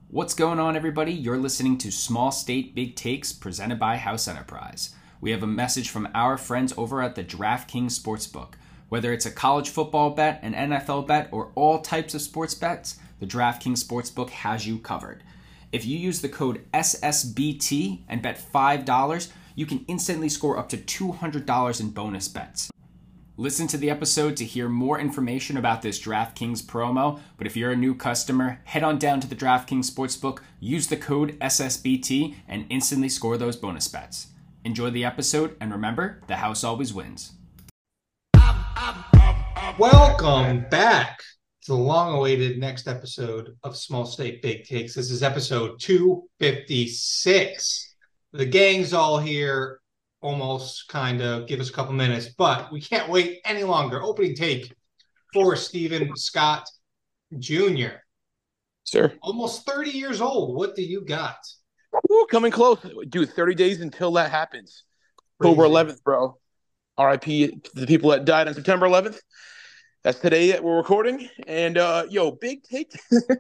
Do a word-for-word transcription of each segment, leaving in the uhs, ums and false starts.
What's going on, everybody? You're listening to Small State Big Takes presented by House Enterprise. We have a message from our friends over at the DraftKings Sportsbook. Whether it's a college football bet, an N F L bet, or all types of sports bets, the DraftKings Sportsbook has you covered. If you use the code S S B T and bet five dollars, you can instantly score up to two hundred dollars in bonus bets. Listen to the episode to hear more information about this DraftKings promo, but if you're a new customer, head on down to the DraftKings Sportsbook, use the code S S B T, and instantly score those bonus bets. Enjoy the episode, and remember, the house always wins. Welcome back to the long-awaited next episode of Small State Big Takes. This is episode two fifty-six. The gang's all here. Almost kind of give us a couple minutes, but we can't wait any longer. Opening take for Stephen Scott Junior Sir. Almost thirty years old. What do you got? Ooh, coming close. Dude, thirty days until that happens. Crazy. October eleventh, bro. R I P to the people that died on September eleventh. That's today that we're recording. And, uh, yo, big take.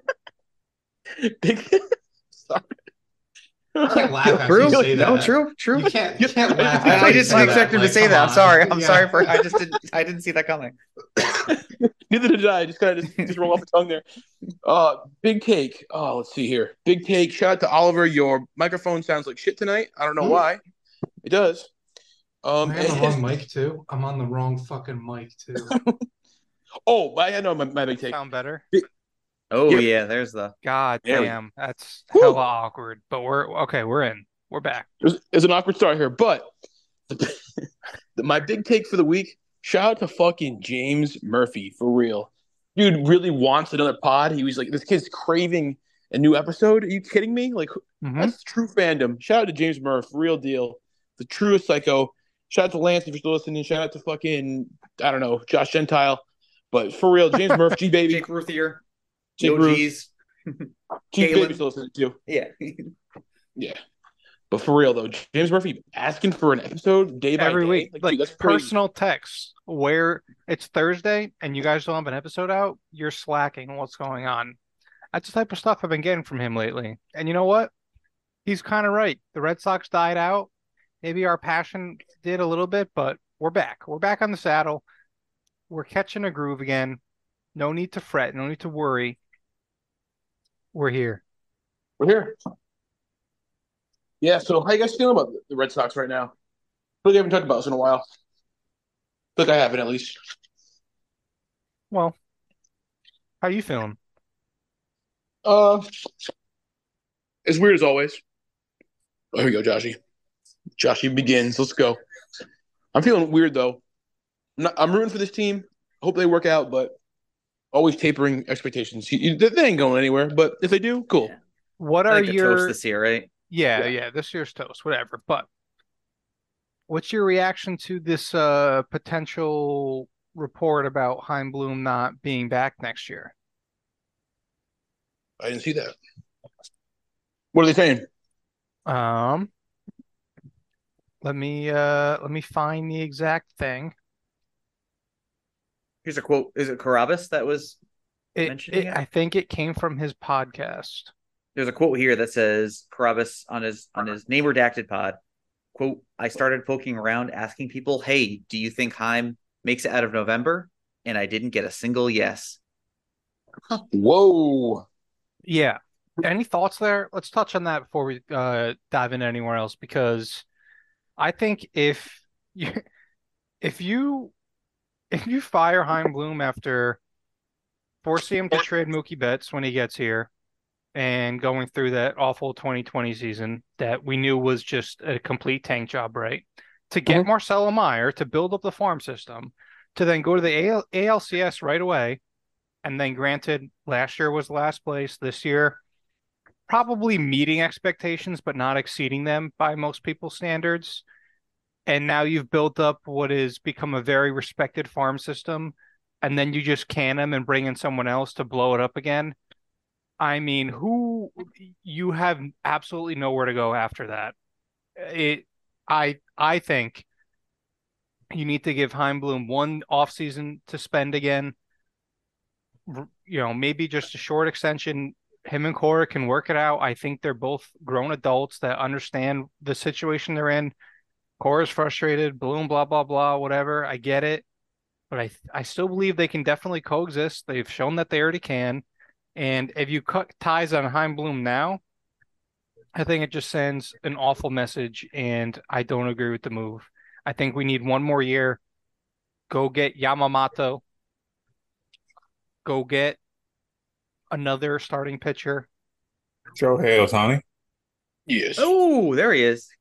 big Sorry. You can't laugh after True. you say that. No, true, true. You can't, you can't laugh. I, after I you just say didn't expect that. him to Like, say come that. I'm on. sorry. I'm Yeah. sorry for. I just didn't. I didn't see that coming. Neither did I. Just kind of just, just roll off the tongue there. Uh, big take. Oh, let's see here. Big take. Shout out to Oliver. Your microphone sounds like shit tonight. I don't know Hmm. why. It does. Um, Am I on the and- wrong mic too? I'm on the wrong fucking mic too. oh, I had no my, my big take. Sound better? Oh Yeah. yeah, there's the. God There we- damn, that's Whew. hella awkward. But we're okay. We're in. We're back. There's, there's an awkward start here, but the, my big take for the week, shout out to fucking James Murphy, for real. Dude really wants another pod. He was like, this kid's craving a new episode. Are you kidding me? Like, Mhm. that's true fandom. Shout out to James Murphy, real deal. The truest psycho. Shout out to Lance if you're still listening. Shout out to fucking, I don't know, Josh Gentile. But for real, James Murphy, G Baby. Jake Ruthier. Jake Yo Ruth, G's. G Kalen. Baby still listening too. Yeah. Yeah. But for real, though, James Murphy asking for an episode day by Every day. week, Like, like dude, that's crazy. personal texts where it's Thursday and you guys don't have an episode out. You're slacking. What's going on? That's the type of stuff I've been getting from him lately. And you know what? He's kind of right. The Red Sox died out. Maybe our passion did a little bit, but we're back. We're back on the saddle. We're catching a groove again. No need to fret. No need to worry. We're here. We're here. Yeah, so how you guys feeling about the Red Sox right now? I feel like I haven't talked about this in a while. I feel like I haven't, at least. Well, how you feeling? Uh, as weird as always. Oh, here we go, Joshy. Joshy begins. Let's go. I'm feeling weird, though. I'm, not, I'm rooting for this team. I hope they work out, but always tapering expectations. You, you, they ain't going anywhere, but if they do, cool. Yeah. What I are think the your toast this year, right? Yeah, Yeah. yeah, this year's toast, whatever. But what's your reaction to this uh potential report about Hein Bloom not being back next year? I didn't see that. What are they saying? Um, let me uh let me find the exact thing. Here's a quote. Is it Carabas that was It, mentioning it, it? I think it came from his podcast. There's a quote here that says Carabas on his on his name redacted pod. Quote, I started poking around asking people, hey, do you think Heim makes it out of November? And I didn't get a single yes. Whoa. Yeah. Any thoughts there? Let's touch on that before we uh dive into anywhere else, because I think if you if you if you fire Hein Bloom after forcing him to trade Mookie Betts when he gets here and going through that awful twenty twenty season that we knew was just a complete tank job, right? To get Mhm. Marcelo Meyer to build up the farm system, to then go to the A L- A L C S right away, and then granted, last year was last place. This year, probably meeting expectations, but not exceeding them by most people's standards. And now you've built up what has become a very respected farm system, and then you just can them and bring in someone else to blow it up again. I mean, who you have absolutely nowhere to go after that. It, I, I think you need to give Hein Bloom one offseason to spend again. You know, maybe just a short extension him and Cora can work it out. I think they're both grown adults that understand the situation they're in. Cora's frustrated, Bloom, blah, blah, blah, whatever. I get it. But I I still believe they can definitely coexist. They've shown that they already can. And if you cut ties on Heim Bloom now, I think it just sends an awful message, and I don't agree with the move. I think we need one more year. Go get Yamamoto. Go get another starting pitcher. Shohei Ohtani. Yes. Oh, there he is.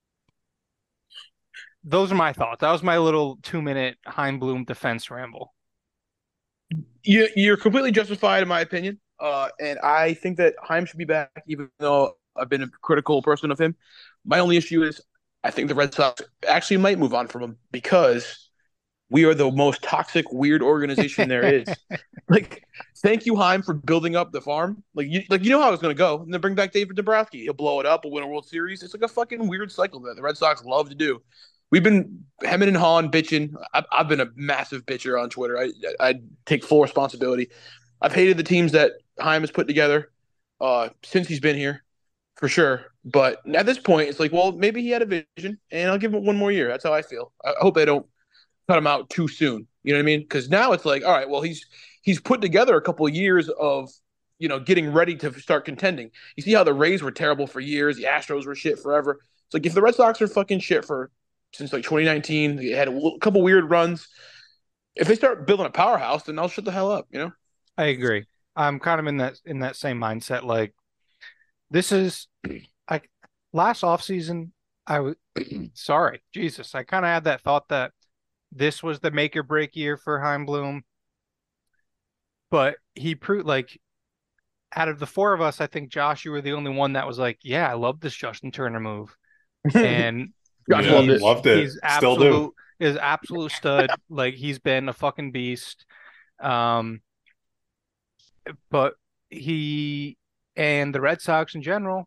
Those are my thoughts. That was my little two-minute Heim Bloom defense ramble. You, you're completely justified, in my opinion. Uh, and I think that Heim should be back, even though I've been a critical person of him. My only issue is I think the Red Sox actually might move on from him because we are the most toxic, weird organization there is. Like, thank you, Heim, for building up the farm. Like, you, like you know how it's going to go. And then bring back David Dombrowski. He'll blow it up. We'll win a World Series. It's like a fucking weird cycle that the Red Sox love to do. We've been hemming and hawing, bitching. I've, I've been a massive bitcher on Twitter. I, I take full responsibility. I've hated the teams that Heim has put together uh, since he's been here, for sure. But at this point, it's like, well, maybe he had a vision, and I'll give him one more year. That's how I feel. I hope they don't cut him out too soon. You know what I mean? Because now it's like, all right, well, he's he's put together a couple of years of, you know, getting ready to start contending. You see how the Rays were terrible for years, the Astros were shit forever. It's like if the Red Sox are fucking shit for since like twenty nineteen, they had a couple weird runs. If they start building a powerhouse, then I'll shut the hell up. You know? I agree. I'm kind of in that in that same mindset. Like, this is like last offseason, I was sorry, Jesus. I kind of had that thought that this was the make or break year for Heim Bloom. But he proved, like, out of the four of us, I think, Josh, you were the only one that was like, yeah, I love this Justin Turner move. And Josh Yeah, loved it. loved it. he's Still do. absolute is absolute stud. Like, he's been a fucking beast. Um, but he and the Red Sox in general,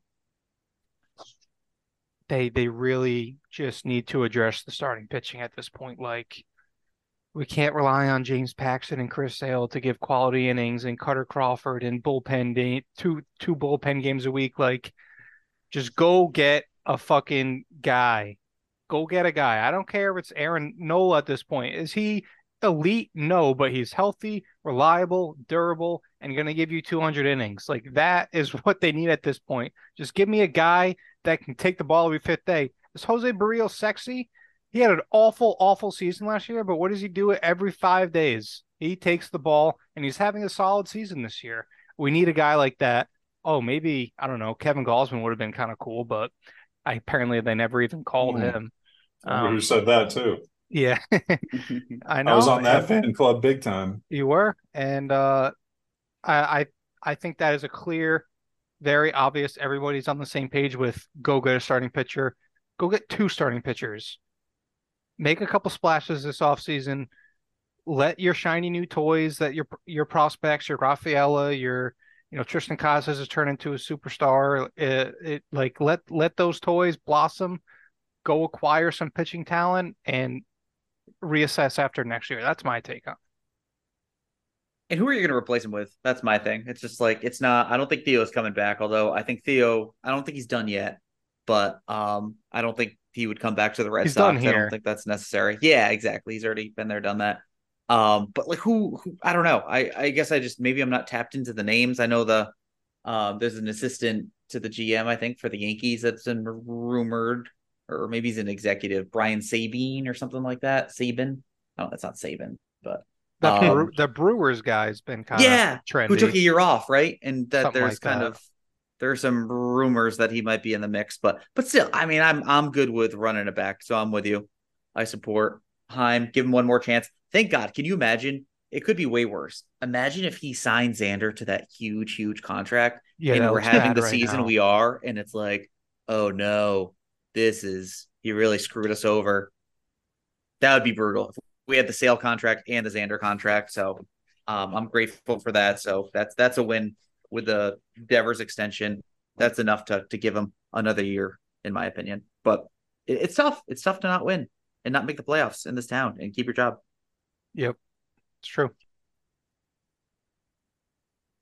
they they really just need to address the starting pitching at this point. Like, we can't rely on James Paxton and Chris Sale to give quality innings and Cutter Crawford and bullpen day, two two bullpen games a week. Like, just go get a fucking guy. Go get a guy. I don't care if it's Aaron Nola at this point. Is he elite? No, but he's healthy, reliable, durable, and going to give you two hundred innings. Like, that is what they need at this point. Just give me a guy that can take the ball every fifth day. Is Jose Barrios sexy? He had an awful, awful season last year, but what does he do it every five days? He takes the ball, and he's having a solid season this year. We need a guy like that. Oh, maybe, I don't know, Kevin Gausman would have been kind of cool, but I, apparently they never even called Hmm. him. Remember Um, who said that too? yeah, I know. I was on that and fan club big time. You were, and uh, I, I, I think that is a clear, very obvious. Everybody's on the same page with go get a starting pitcher. Go get two starting pitchers. Make a couple splashes this offseason. Let your shiny new toys that your your prospects, your Rafaela, your you know Tristan Casas has turned into a superstar. It, it like let let those toys blossom. Go acquire some pitching talent and reassess after next year. That's my take on it. And who are you going to replace him with? That's my thing. It's just like, it's not, I don't think Theo's coming back, although I think Theo, I don't think he's done yet, but um, I don't think he would come back to the Red He's Sox. done I here. don't think that's necessary. Yeah, exactly. He's already been there, done that. Um, but like who, who I don't know. I, I guess I just, maybe I'm not tapped into the names. I know the, um, there's an assistant to the G M, I think, for the Yankees that's been rumored, or maybe he's an executive, Brian Sabine or something like that. Sabin. Oh, that's not Sabin, but The, um, Brew- the Brewers guy's been kind yeah, of trendy. who took a year off, right? And that Something there's like kind that. of there's some rumors that he might be in the mix, but but still, I mean, I'm I'm good with running it back, so I'm with you. I support Heim. Give him one more chance. Thank God. Can you imagine? It could be way worse. Imagine if he signed Xander to that huge, huge contract, Yeah, and that we're looks having bad the right season now. we are, and it's like, oh no, this is he really screwed us over. That would be brutal. If we had the Sale contract and the Xander contract, so um, I'm grateful for that. So that's that's a win with the Devers extension. That's enough to to give him another year, in my opinion. But it, it's tough. It's tough to not win and not make the playoffs in this town and keep your job. Yep, it's true.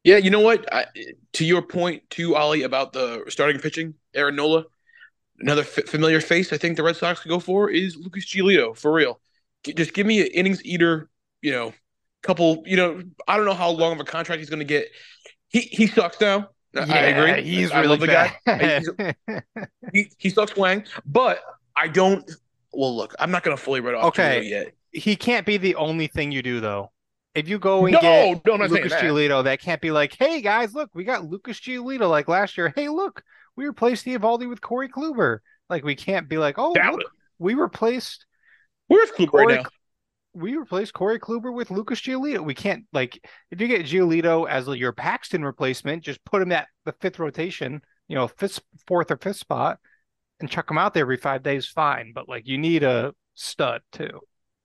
Yeah, you know what? I, to your point, to Ollie, about the starting pitching, Aaron Nola, another f- familiar face I think the Red Sox could go for is Lucas Giolito, for real. G- just give me an innings eater, you know, couple, you know, I don't know how long of a contract he's going to get. He he sucks now. I- I Yeah, agree. he's I really love the guy. bad. He's- he, he sucks Wang, but I don't. Well, look, I'm not going to fully write off Okay. Giolito yet. He can't be the only thing you do, though. If you go and No, get no, I'm not saying Lucas that. Giolito, that can't be like, hey guys, look, we got Lucas Giolito like last year. Hey, look, we replaced Eovaldi with Corey Kluber. Like we can't be like, oh, That look, was- we replaced Where's Kluber Corey. right now? We replaced Corey Kluber with Lucas Giolito. We can't like if you get Giolito as your Paxton replacement, just put him at the fifth rotation, you know, fifth, fourth or fifth spot, and chuck him out there every five days. Fine, but like you need a stud too.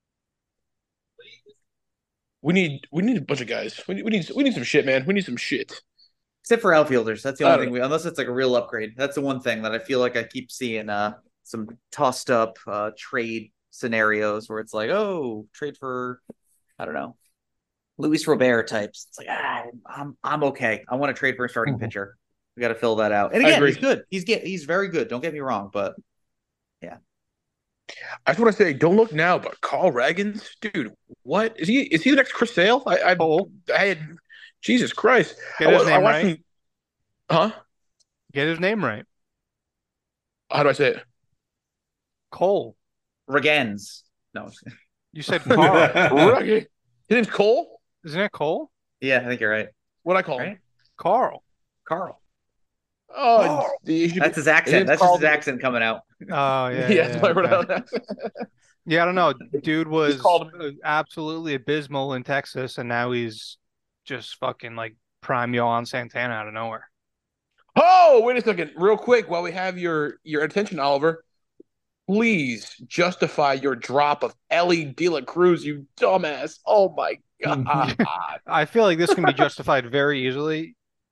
We need we need a bunch of guys. We need we need we need some shit, man. We need some shit. Except for outfielders. That's the I only don't thing we unless it's like a real upgrade. That's the one thing that I feel like I keep seeing uh some tossed up uh trade scenarios where it's like, oh, trade for I don't know, Luis Robert types. It's like, ah, I'm I'm okay. I want to trade for a starting Mhm. pitcher. We got to fill that out. And I again, agree. he's good. He's get he's very good. Don't get me wrong, but I just want to say, don't look now, but Carl Ragans, dude, what is he? Is he the next Chris Sale? I, I, Cole. I had, Jesus Christ, Get I, his wa- I name watched right. him- huh? Get his name right. How do I say it? Cole. Regens. No. You said Carl. Ragans. His name's Cole. Isn't it Cole? Yeah, I think you're right. What I call him? Right? Carl. Carl. Oh, Carl. he should That's be- his accent. name's That's Carl- just his accent coming out. Oh yeah. Yeah, yeah, that's why I wrote okay. it down. Yeah, I don't know. Dude was called uh, absolutely abysmal in Texas, and now he's just fucking like prime Yohan Santana out of nowhere. Oh, wait a second, real quick, while we have your your attention, Oliver. Please justify your drop of Ellie De La Cruz, you dumbass. Oh my god. I feel like this can be justified very easily.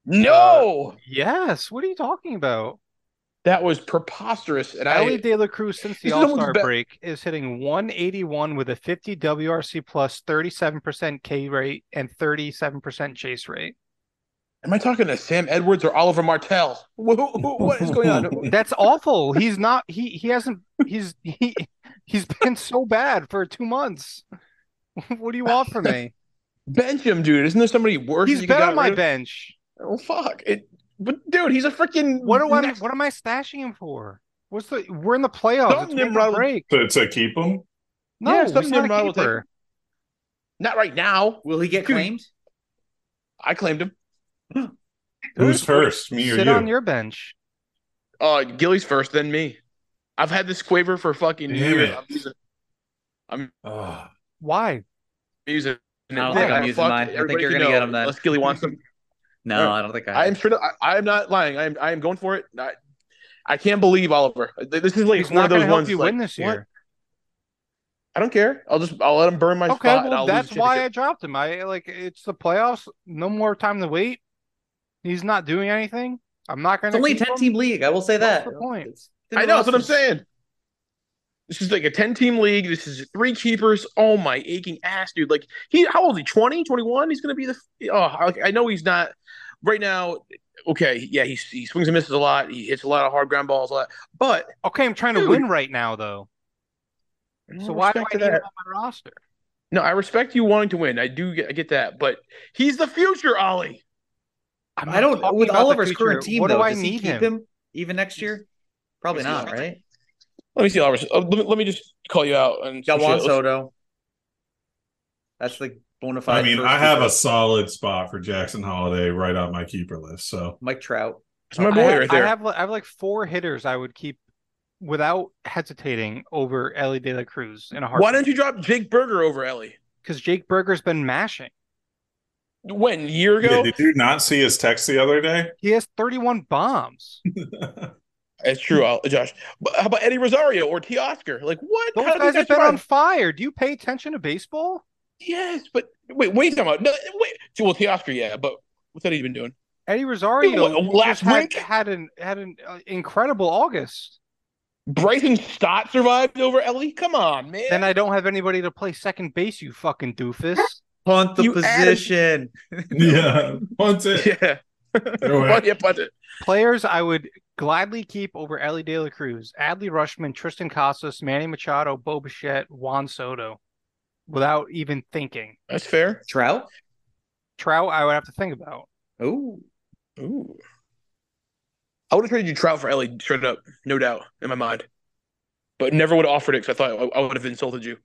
No, Yes. What are you talking about? that was preposterous. And I Ellie De La Cruz since the This is almost All-Star be- break is hitting one eighty-one with a fifty W R C plus, thirty-seven percent K rate, and thirty-seven percent chase rate. Am I talking to Sam Edwards or Oliver Martell? What, what is going on? That's awful. He's not. He he hasn't. He's he he's been so bad for two months. What do you want from me? Bench him, dude. Isn't there somebody worse? He's you been got on my rid of? bench. Oh fuck! It, but dude, he's a freaking. What do I? next- What am I stashing him for? What's the? We're in the playoffs. Some It's make or Nimrod will- break. to, to keep him. No, Yeah, he's some not a Nimrod will take keeper. Not right now. Will he get Dude. claimed? I claimed him. Who's first, me or Sit you? on your bench. Uh, Gilly's first, then me. I've had this quaver for fucking Damn years. it. I'm using. I'm Ah. Why? using. it. I don't think Why I'm the using fuck? mine. I think Everybody you're can gonna know get him then. Unless Gilly wants them. No, I don't think I. I am straight up. I, I am not lying. I am. I am going for it. I, I can't believe Oliver. This is like He's one not of going those to help ones. you like, win this what? year. I don't care. I'll just. I'll let him burn my Okay, spot. and well, I'll that's lose the why I championship. dropped him. I like it's the playoffs. No more time to wait. He's not doing anything. I'm not going It's to. only a ten team league. I will say What's that. the point? It's- I know. That's what I'm It's- saying. This is like a ten-team league. This is three keepers. Oh my aching ass, dude! Like he, how old is he? twenty, twenty-one? He's gonna be the. Oh, I, I know he's not right now. Okay, yeah, he he swings and misses a lot. He hits a lot of hard ground balls, a lot. But Okay, I'm trying to Dude. win right now, though. So why do I respect need to him that. on my roster? No, I respect you wanting to win. I do get, I get that, but he's the future, Ollie. I'm I not don't. talking With about the Oliver's future. current team, what though, do I does he need keep him? him even next year? Probably Let's see. not, right? Let me see, Oliver. Uh, let, me, let me just call you out. And Got some Juan shit. Let's- Soto. That's the bona fide. I mean, first I have keeper. a solid spot for Jackson Holiday right on my keeper list. So Mike Trout. It's my I boy have, right there. I have I have like four hitters I would keep without hesitating over Ellie De La Cruz in a Why heartbeat. don't you drop Jake Berger over Ellie? Because Jake Berger's been mashing. When a year Yeah, ago? did you not see his text the other day? He has thirty-one bombs. That's true, Ol- Josh. But how about Eddie Rosario or Teoscar? Like what? Those How do guys these have been survive? on fire. Do you pay attention to baseball? Yes, but wait, what are you talking about? No, wait. Well, Teoscar, yeah, but what's that he been doing? Eddie Rosario Dude, what, just last had, week? had an had an uh, incredible August. Bryson Stott survived over Ellie? Come on, man. Then I don't have anybody to play second base. You fucking doofus. Punt the You added- position. Yeah, punt it. Yeah. Throw it. Punt, yeah, punt it. Players I would gladly keep over Ellie De La Cruz, Adley Rushman, Tristan Casas, Manny Machado, Bo Bichette, Juan Soto, without even thinking. That's fair. Trout. Trout, I would have to think about. Oh, Ooh. I would have traded you Trout for Ellie straight up, no doubt, in my mind. But never would have offered it because I thought I, I would have insulted you.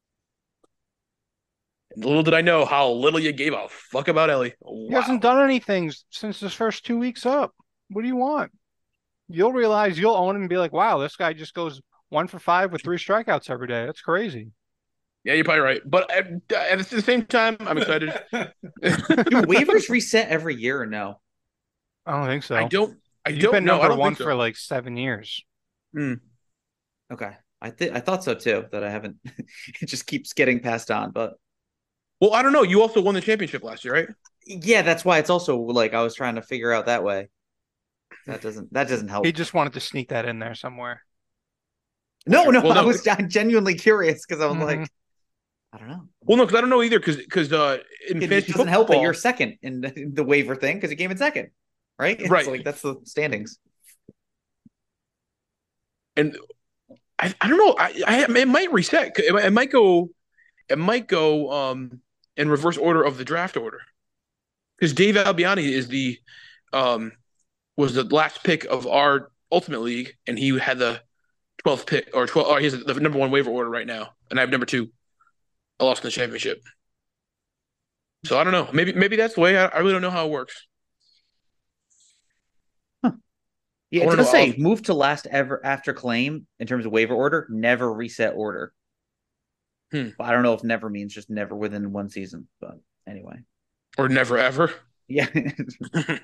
And little did I know how little you gave a fuck about Ellie. Wow. He hasn't done anything since his first two weeks up. What do you want? You'll realize you'll own him and be like, wow, this guy just goes one for five with three strikeouts every day. That's crazy. Yeah, you're probably right. But at, at the same time, I'm excited. do waivers reset every year or no? I don't think so. I don't. I You've don't been know. number I don't one think so. for like seven years. Okay, I think I thought so too. That I haven't. It just keeps getting passed on, but Well, I don't know. You also won the championship last year, right? yeah, that's why it's also like I was trying to figure out that way. That doesn't that doesn't help. He just wanted to sneak that in there somewhere. No, no, Well, no, I was I'm genuinely curious because I was Mhm. like, I don't know. Well, no, because I don't know either. Because because uh, in It fantasy doesn't help that football- you're second in the, in the waiver thing because you came in second, right? It's Right. like that's the standings. and I, I don't know. I, I it might reset. It might, it might go. It might go um in reverse order of the draft order. Because Dave Albiani is the um was the last pick of our ultimate league, and he had the twelfth pick or twelve. Or he has the number one waiver order right now, and I have number two. I lost in the championship. So I don't know. Maybe maybe that's the way. I, I really don't know how it works. Yeah, I it wanna does know say all- move to last ever after claim in terms of waiver order, never reset order. Hmm. But I don't know if never means just never within one season. But anyway, Or never ever. yeah. Dude,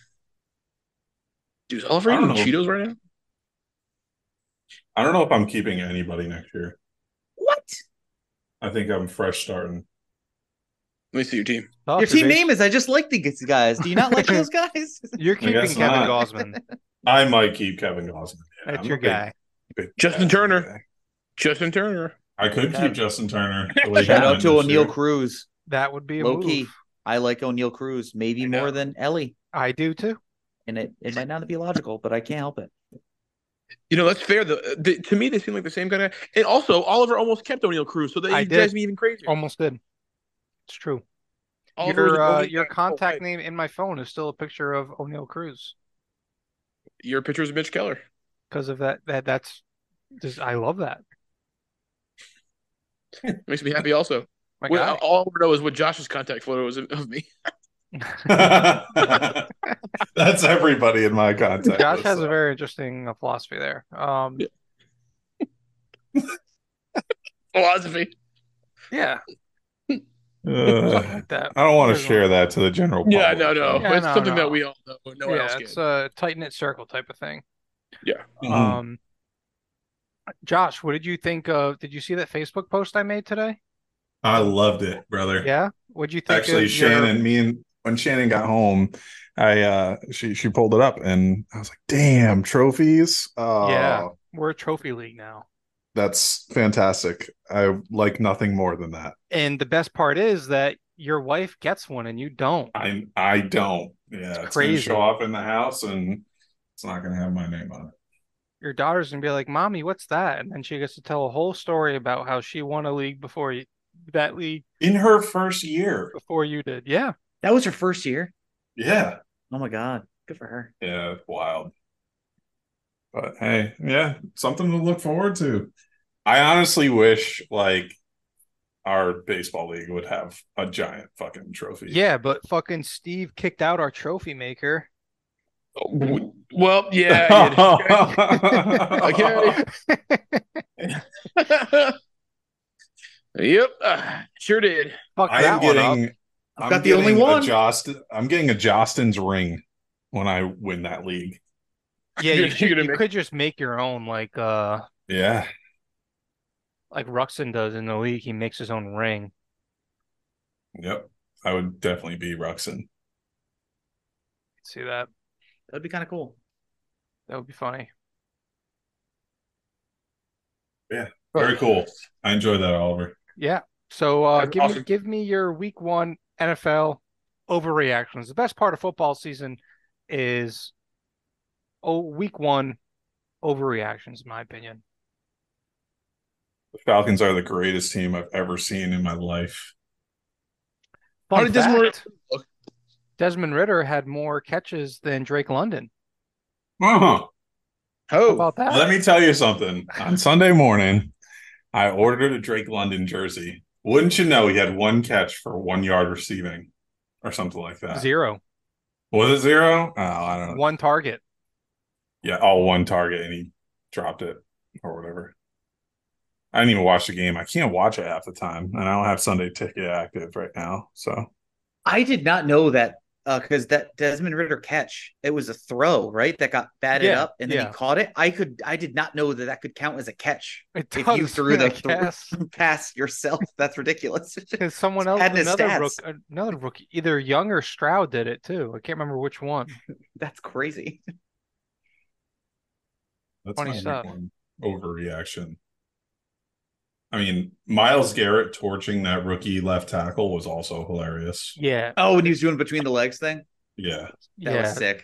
is Oliver I don't eating know. Cheetos right now? I don't know if I'm keeping anybody next year. What? I think I'm fresh starting. Let me see your team. Oh, Your so team they- name is I just like these guys. Do you not like those guys? You're I keeping guess Kevin not. Gosman. I might keep Kevin Gosman. Yeah, That's I'm your a big- guy. big Justin Gosman Turner. guy. Justin Turner. I could Yeah. keep Justin Turner. the way he Shout out went to this O'Neal year. Cruz. That would be a Low move. key. I like O'Neal Cruz maybe I know. more than Ellie. I do too. And it, it might not be logical, but I can't help it. You know, that's fair. The, the, to me, they seem like the same kind of. And also, Oliver almost kept O'Neal Cruz, so that I he drives did. me even crazier. Almost did. It's true. Oliver was Your the uh, only your guy- contact oh, name in my phone is still a picture of O'Neal Cruz Your picture is Mitch Keller. because of that. That that's just I love that. Makes me happy. Also, My Well, guy. all I want to know is what Josh's contact photo was of, of me. That's everybody in my contact. Josh list, has a so. very interesting uh, philosophy there. Um, Yeah. Philosophy. yeah, Uh, something like that. I don't want to There's share one. that to the general public. Yeah, no, no. though. Yeah, it's no, something no. that we all know. No one Yeah, else it's can. a tight knit circle type of thing. Yeah. Mhm. Um, Josh, what did you think of? Did you see that Facebook post I made today? I loved it, brother. Yeah, what'd you think? Actually, of your- Shannon, me and when Shannon got home, I uh she she pulled it up and I was like, damn, trophies. Oh, Yeah. We're a trophy league now, that's fantastic. I like nothing more than that. and the best part is that your wife gets one and you don't. I I don't. Yeah, it's, gonna crazy. show off in the house and it's not gonna have my name on it. Your daughter's gonna be like, "Mommy, what's that?" And then she gets to tell a whole story about how she won a league before you, that league In her first year. before you did. Yeah, That was her first year. Yeah. Oh my God. Good for her. Yeah, wild. But hey, yeah, something to look forward to. I honestly wish like our baseball league would have a giant fucking trophy. yeah, but fucking Steve kicked out our trophy maker. Well, yeah. I did. Okay. Yep. Uh, sure did. Fuck I that am one up. getting I've I'm got the only getting a one. Jost, I'm getting a Jostin's ring when I win that league. Yeah, you, You're should, gonna you make- could just make your own, like uh, Yeah. like Ruxin does in the league. He makes his own ring. Yep. I would definitely be Ruxin. See that? That'd be kind of cool. That would be funny. Very cool. I enjoy that, Oliver. Yeah. So uh, That's give me awesome. give me your week one N F L overreactions. The best part of football season is oh week one overreactions, in my opinion. The Falcons are the greatest team I've ever seen in my life. How Fun did Desmond Ridder fact, look? Desmond Ritter had more catches than Drake London. Uh-huh. How Oh, about that? Let me tell you something. On Sunday morning, I ordered a Drake London jersey. Wouldn't you know he had one catch for one yard receiving or something like that? Zero. Was it zero? Oh, I don't know. One target. Yeah, all one target, and he dropped it or whatever. I didn't even watch the game. I can't watch it half the time, and I don't have Sunday Ticket active right now. So I did not know that because uh, that Desmond Ritter catch, it was a throw, right? That got batted Yeah, up and then yeah. he caught it. I could, I did not know that that could count as a catch. It If you does, threw the I guess. th- pass yourself, that's ridiculous. Because someone else, Had in his another stats. rook, another rookie, either Young or Stroud did it too. I can't remember which one. That's crazy. that's Funny my week stuff. one overreaction. I mean, Myles Garrett torching that rookie left tackle was also hilarious. Yeah, Oh, and he was doing between the legs thing. Yeah. That yeah. was sick.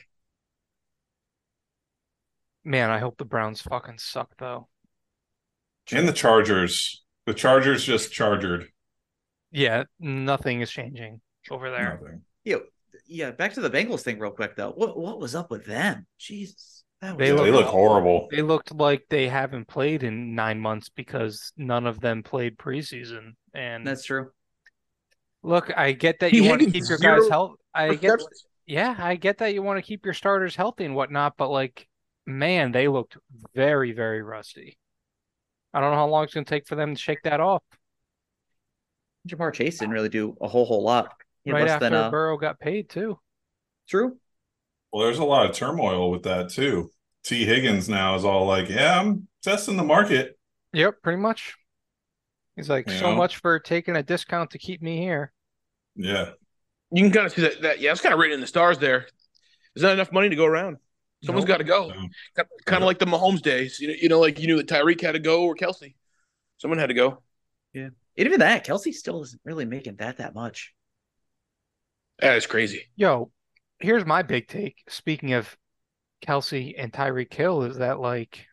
Man, I hope the Browns fucking suck though. And the Chargers. The Chargers just chargered. Yeah, nothing is changing over there. Nothing. Yeah, yeah. Back to the Bengals thing, real quick though. What what was up with them? Jesus, that was They Yeah, look they look horrible. They looked like they haven't played in nine months because none of them played preseason. And That's true. look, I get that T. you want to Higgins, keep your zero guys healthy. I get, receptions. yeah, I get that you want to keep your starters healthy and whatnot, but like, man, they looked very, very rusty. I don't know how long it's going to take for them to shake that off. Jamar Chase didn't really do a whole whole lot. He had Right less after than uh, Burrow got paid too. true. Well, there's a lot of turmoil with that too. T. Higgins now is all like, yeah, I'm testing the market. Yep, pretty much. He's like, You so know? much for taking a discount to keep me here. Yeah. You can kind of see that. that yeah, it's kind of written in the stars there. There's not enough money to go around. Someone's Nope. got to go. So, Kind of Yep. like the Mahomes days. You know, you know, like you knew that Tyreek had to go or Kelsey. Someone had to go. And even that, Kelsey still isn't really making that that much. That is crazy. Yo, here's my big take. Speaking of Kelsey and Tyreek Hill, is that like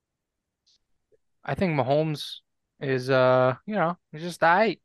I think Mahomes is uh, you know, he's just all right.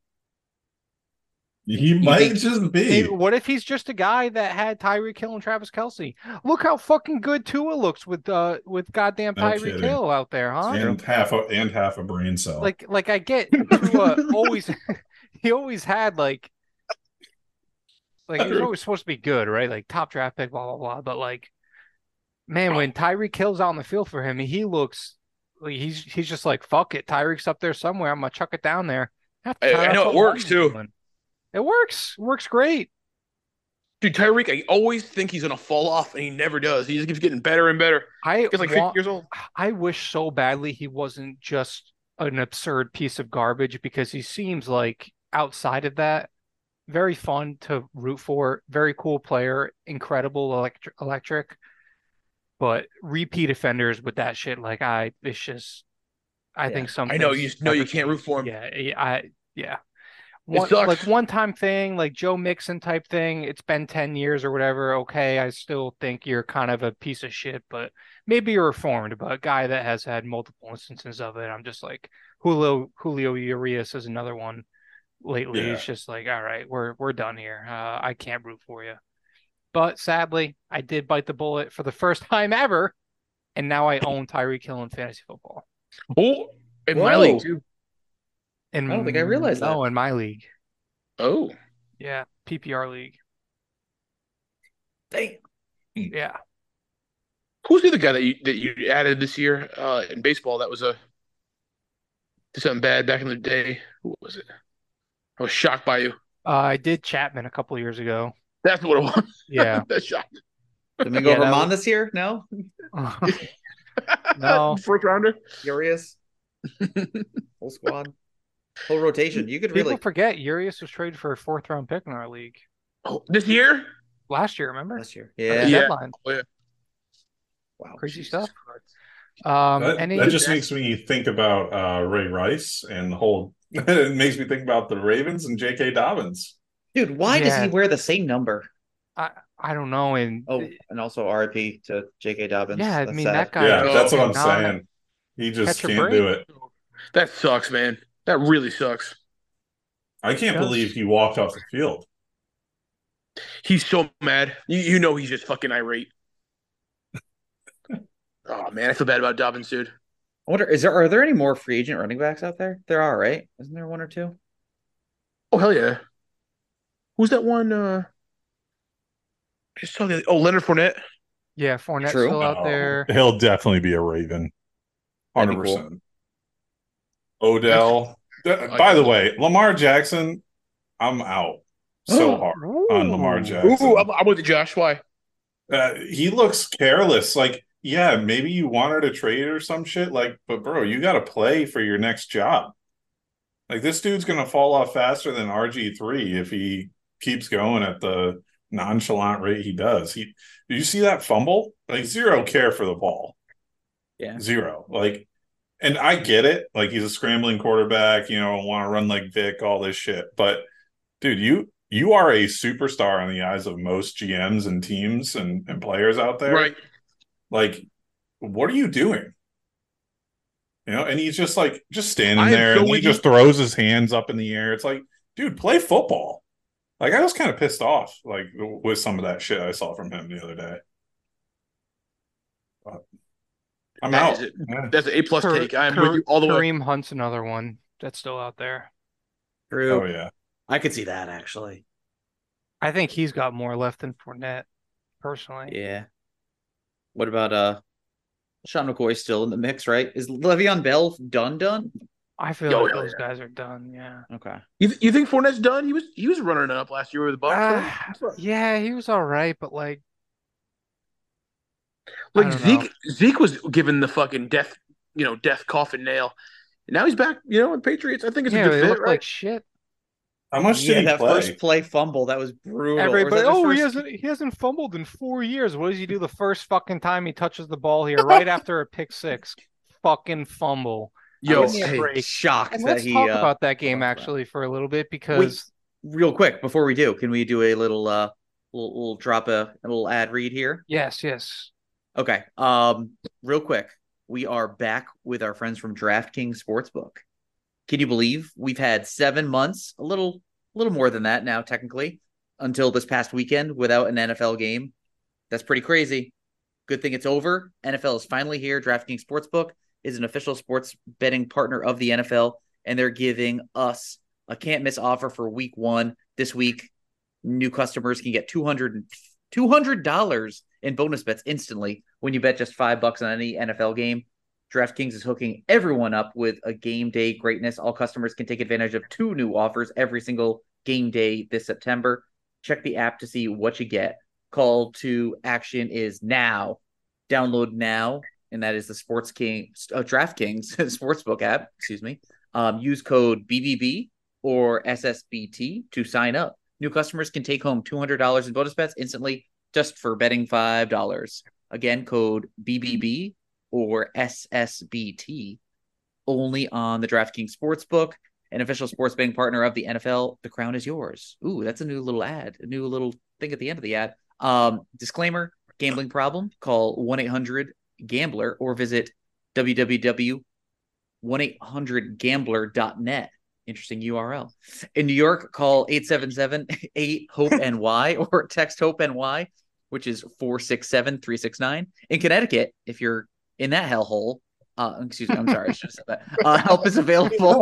He might think- just Hey, be. what if he's just a guy that had Tyreek Hill and Travis Kelsey? Look how fucking good Tua looks with uh with goddamn No Tyreek kidding. Hill out there, huh? And half a and half a brain cell. Like like I get Tua always he always had like like he was always supposed to be good, right? Like top draft pick, blah blah blah. But like man, when Tyreek Hill's out on the field for him, he looks like he's he's just like fuck it. Tyreek's up there somewhere. I'm gonna chuck it down there. Half the I- time, I that's know it what works, Mahomes is too. doing. It works. It works great. Dude, Tyreek, I always think he's gonna fall off, and he never does. He just keeps getting better and better. I He's like want, fifty years old. I wish so badly he wasn't just an absurd piece of garbage because he seems like outside of that, very fun to root for, very cool player, incredible electric, electric. But repeat offenders with that shit, like I, it's just, I Yeah. think some. I know you things know you never can't root change. for him. Yeah, I yeah. It One, sucks. like one time thing, like Joe Mixon type thing. It's been ten years or whatever. Okay, I still think you're kind of a piece of shit, but maybe you're reformed. But a guy that has had multiple instances of it, I'm just like Julio Julio Urias is another one lately. Yeah. It's just like, all right, we're we're done here. Uh, I can't root for you. But sadly, I did bite the bullet for the first time ever, and now I own Tyreek Hill in fantasy football. Oh, in my Whoa. league too. In, I don't think I realized no, that. in my league. Oh, Yeah, P P R league. Dang. Yeah. who's the other guy that you that you added this year uh, in baseball? That was a did something bad back in the day. Who was it? I was shocked by you. Uh, I did Chapman a couple years ago. That's what it was. Yeah. That shocked. Domingo Yeah, that Herman was- this year? No? No. First rounder. Furious? Whole squad? Whole rotation. You could People really forget Urias was traded for a fourth round pick in our league Oh, this year? last year, remember? last year. At the Yeah. Yeah. deadline. Oh, yeah. Wow. Crazy Jesus stuff. Christ. Um, That, any that just makes me think about uh, Ray Rice and the whole. It makes me think about the Ravens and J K. Dobbins. Dude, why does he Yeah. wear the same number? I I don't know, and Oh, and also R I P to J K. Dobbins. yeah, I That's mean sad. that guy Yeah, just that's what I'm cannot saying. He just catch a can't break. do it. That sucks, man. That really sucks. I can't Does. believe he walked off the field. He's so mad. You, you know he's just fucking irate. Oh man, I feel bad about Dobbins, dude. I wonder, is there are there any more free agent running backs out there? There are, right? Isn't there one or two? Oh hell yeah. Who's that one? Uh, I just saw the oh Leonard Fournette. Yeah, Fournette's True. still out Oh, there. he'll definitely be a Raven. That'd be one hundred percent. cool. Odell. Th- By the way, Lamar Jackson, I'm out so hard on Lamar Ooh. Jackson. Ooh, I'm, I'm with you, Josh. Why? Uh, he looks careless. Like, yeah, maybe you wanted a trade or some shit. Like, but bro, you got to play for your next job. Like, this dude's gonna fall off faster than R G three if he keeps going at the nonchalant rate he does. He, did you see that fumble? Like, zero care for the ball. Yeah. Zero. Like, and I get it. Like, he's a scrambling quarterback. You know, want to run like Vic, all this shit. But dude, you you are a superstar in the eyes of most G Ms and teams and, and players out there. Right. Like, what are you doing? You know, and he's just like just standing I am there so and he with just you. throws his hands up in the air. It's like, dude, play football. Like, I was kind of pissed off, like, with some of that shit I saw from him the other day. But I'm That out. is it. Yeah. That's an A plus Kar- take. I am Kar- with you all the way. Kareem Hunt's another one that's still out there. True. Oh yeah. I could see that actually. I think he's got more left than Fournette, personally. Yeah. What about uh Sean McCoy still in the mix, right? Is Le'Veon Bell done done? I feel Yo, like hell those yeah. guys are done. Yeah. Okay. You, th- you think Fournette's done? He was he was running it up last year with the Bucks. Ah, right? yeah, he was all right, but like, I Like don't know. Zeke Zeke was given the fucking death, you know, death coffin nail. And now he's back, you know, in Patriots. I think it's yeah, a they good fit, look right? like shit. How much Yeah, did he that play? first play fumble, that was brutal. Or was Everybody, that his oh, he first- hasn't he hasn't fumbled in four years. What does he do the first fucking time he touches the ball here, right after a pick six? Fucking fumble. I Yo, Give was me a hey, break. shocked And that let's he talk uh, about that game held on to that. actually for a little bit because Real quick before we do, can we do a little uh we'll, we'll drop a, a little ad read here? yes, yes. Okay. Um, real quick, we are back with our friends from DraftKings Sportsbook. Can you believe we've had seven months, a little, a little more than that now, technically, until this past weekend without an N F L game? That's pretty crazy. Good thing it's over. N F L is finally here. DraftKings Sportsbook is an official sports betting partner of the N F L, and they're giving us a can't miss offer for week one. This week, new customers can get two hundred dollars in bonus bets instantly when you bet just five bucks on any N F L game. DraftKings is hooking everyone up with a game day greatness. All customers can take advantage of two new offers every single game day this September. Check the app to see what you get. Call to action is now. Download now, and that is the Sports King uh, DraftKings Sportsbook app. Excuse me. Um, use code B B B or S S B T to sign up. New customers can take home two hundred dollars in bonus bets instantly just for betting five dollars. Again, code B B B or S S B T only on the DraftKings Sportsbook, an official sports betting partner of the N F L. The crown is yours. Ooh, that's a new little ad, a new little thing at the end of the ad. Um, disclaimer, gambling problem, call one eight hundred gambler or visit w w w dot one eight hundred gambler dot net. Interesting U R L. In New York, call eight seven seven eight hope N Y or text hope N Y, which is four six seven three six nine. In Connecticut, if you're in that hellhole, uh, excuse me, I'm sorry, I should have said that. Uh, help is available.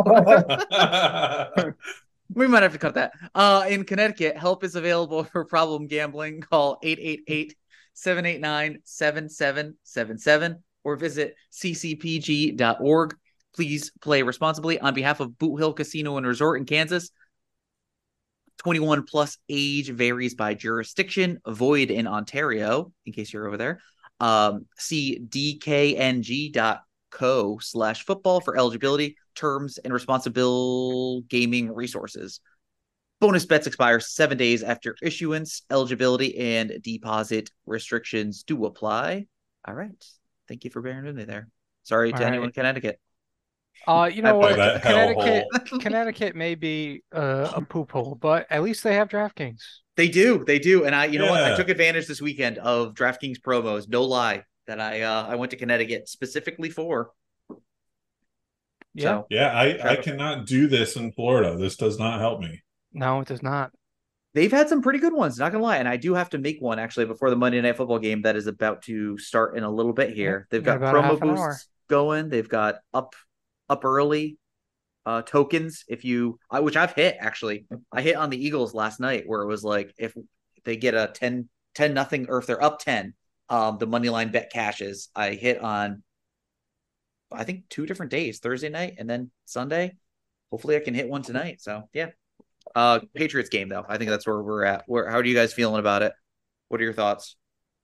We might have to cut that. Uh, in Connecticut, help is available for problem gambling. Call eight eight eight seven eight nine seven seven seven seven or visit c c p g dot org. Please play responsibly on behalf of Boot Hill Casino and Resort in Kansas. twenty-one plus age varies by jurisdiction. Void in Ontario, in case you're over there. Um, see d k n g dot co slash football for eligibility, terms, and responsible gaming resources. Bonus bets expire seven days after issuance. Eligibility and deposit restrictions do apply. All right. Thank you for bearing with me there. Sorry to All anyone right. in Connecticut. Uh, you know By what? that Connecticut, hellhole. Connecticut may be uh, a poop hole, but at least they have DraftKings. They do, they do, and I, you know what? I Yeah. took advantage this weekend of DraftKings promos. No lie, that I uh, I went to Connecticut specifically for. Yeah. So, Yeah, I, shout I out. cannot do this in Florida. This does not help me. No, it does not. They've had some pretty good ones, not gonna lie, and I do have to make one actually before the Monday Night Football game that is about to start in a little bit here. They've got about a promo half an boosts hour. going. They've got up up early uh, tokens. If you, I, which I've hit actually, I hit on the Eagles last night where it was like if they get a ten, ten nothing, or if they're up ten, um, the money line bet cashes. I hit on, I think two different days, Thursday night and then Sunday. Hopefully, I can hit one tonight. So yeah. Uh, Patriots game though. I think that's where we're at. Where how are you guys feeling about it? What are your thoughts?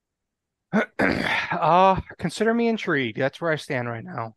uh, consider me intrigued. That's where I stand right now.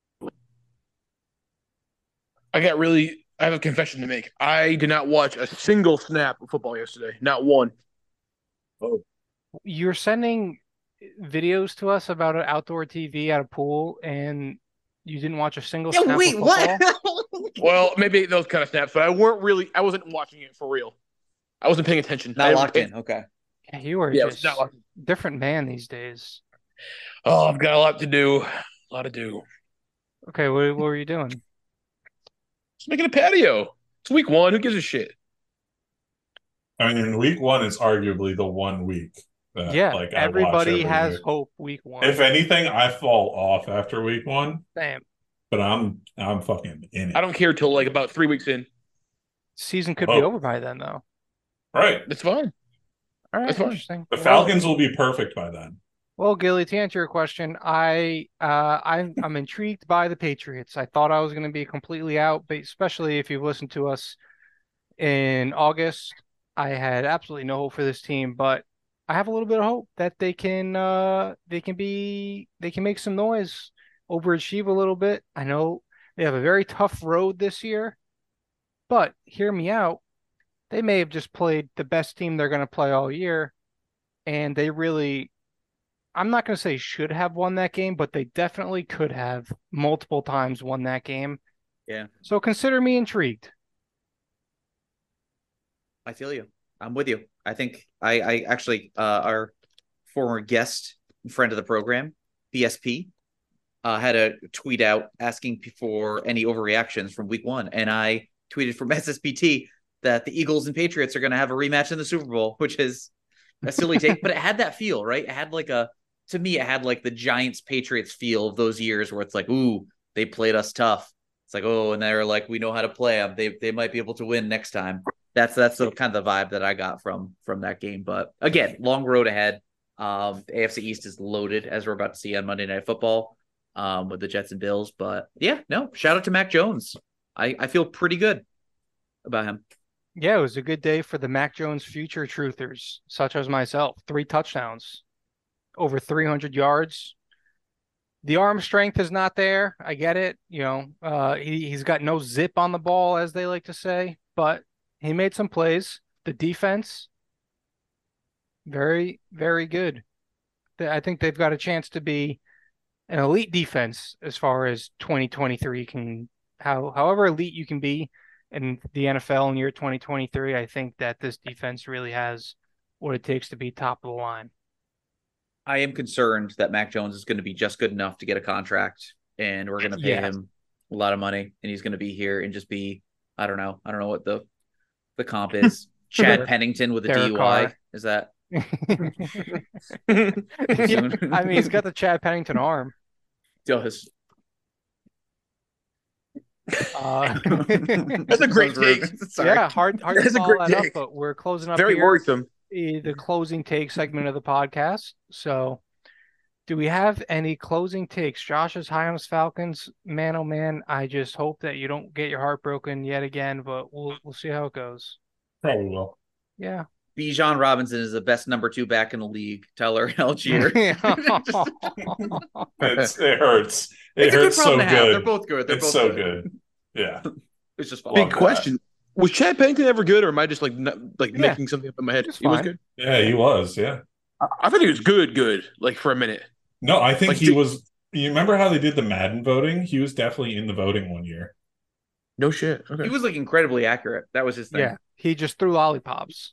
I got really. I have a confession to make. I did not watch a single snap of football yesterday. Not one. Oh. You're sending videos to us about an outdoor T V at a pool, and you didn't watch a single Yeah, snap wait, of football? what? Well, maybe those kind of snaps, but I weren't really. I wasn't watching it for real. I wasn't paying attention. Not I, locked it, in. Okay. Yeah, you are Yeah, just not locked in. different man these days. Oh, I've got a lot to do. A lot to do. Okay, what, what were you doing? Just making a patio. It's week one. Who gives a shit? I mean, week one is arguably the one week that Yeah, like I watch everybody every has week. hope week one. If anything, I fall off after week one, Damn, but I'm I'm fucking in it. I don't care till like about three weeks in. season could Oh. be over by then, though. Right. It's fine. All right, That's fine. interesting. The Well- Falcons will be perfect by then. Well, Gilly, to answer your question, I uh, I'm I'm intrigued by the Patriots. I thought I was going to be completely out, but especially if you've listened to us in August, I had absolutely no hope for this team, but I have a little bit of hope that they can uh, they can be they can make some noise, overachieve a little bit. I know they have a very tough road this year, but hear me out. They may have just played the best team they're going to play all year, and they really. I'm not going to say should have won that game, but they definitely could have multiple times won that game. Yeah. So consider me intrigued. I feel you. I'm with you. I think I, I actually, uh, our former guest, friend of the program, B S P, uh, had a tweet out asking for any overreactions from week one. And I tweeted from S S P T that the Eagles and Patriots are going to have a rematch in the Super Bowl, which is a silly take, but it had that feel, right? It had like a, to me, it had like the Giants Patriots feel of those years where it's like, ooh, they played us tough. It's like, oh, and they're like, we know how to play them. They they might be able to win next time. That's that's the kind of the vibe that I got from from that game. But again, long road ahead. Um, the A F C East is loaded, as we're about to see on Monday Night Football, um, with the Jets and Bills. But yeah, no, shout out to Mac Jones. I, I feel pretty good about him. Yeah, it was a good day for the Mac Jones future truthers, such as myself. Three touchdowns, over three hundred yards. The arm strength is not there. I get it. You know, uh, he, he's got no zip on the ball, as they like to say, but he made some plays. The defense, very, very good. I think they've got a chance to be an elite defense as far as twenty twenty-three can, how, however elite you can be in the N F L in year twenty twenty-three. I think that this defense really has what it takes to be top of the line. I am concerned that Mac Jones is going to be just good enough to get a contract, and we're going to pay Yeah. him a lot of money, and he's going to be here and just be, I don't know, I don't know what the the comp is. Chad Pennington with a Derek D U I. Carr. Is that? Yeah, I mean, he's got the Chad Pennington arm. Does. Uh, That's a great take. Sorry. yeah, hard, hard to That's a follow great that up, take. but we're closing up Very here. worrisome. eh, the closing take segment of the podcast. So, do we have any closing takes? Josh's Hyams Falcons, man, oh man, I just hope that you don't get your heart broken yet again, but we'll we'll see how it goes. Probably will. Yeah. Bijan Robinson is the best number two back in the league. Teller Algier. It's, it hurts. It It's a good hurts so problem to have. They're good. both good. They're It's both so good. good. Yeah. It's just fun. Love Big that. question: was Chad Pennington ever good, or am I just like not, like Yeah. making something up in my head? Just He was fine. good. Yeah, he was. Yeah. I, I thought he was good, good, like for a minute. No, I think Like, he did- was You remember how they did the Madden voting? He was definitely in the voting one year. No shit. Okay. He was like incredibly accurate. That was his thing. Yeah, he just threw lollipops.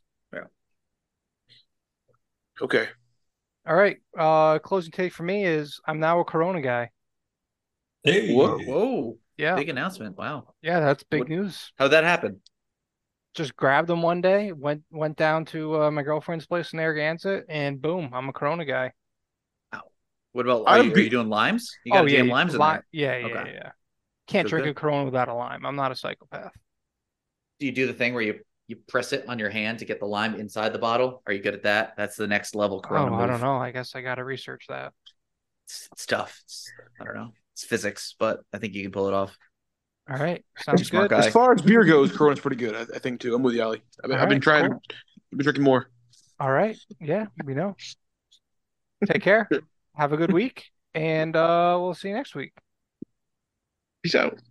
Okay. All right. Uh, closing take for me is I'm now a Corona guy. Hey, Whoa. Whoa. Yeah, Big announcement. Wow. yeah, that's big What- news. How'd that happen? Just grabbed them one day, went went down to uh, my girlfriend's place in Narragansett, and boom, I'm a Corona guy. What about, I are have you, are be- you doing limes? You got Oh to yeah, jam you- limes in li- there. Yeah, yeah, Okay. yeah. Can't Good, drink good. a Corona without a lime. I'm not a psychopath. Do you do the thing where you, you press it on your hand to get the lime inside the bottle? Are you good at that? That's the next level Corona Oh, move. I don't know. I guess I got to research that. It's, it's tough. It's, I don't know. It's physics, but I think you can pull it off. All right, sounds Smart good. guy. As far as beer goes, Corona's pretty good. I, I think too. I'm with you, Ali. I've, been- All I've been right, trying. cool. I've been drinking more. All right, yeah, we know. Take care. Have a good week, and uh, we'll see you next week. Peace out.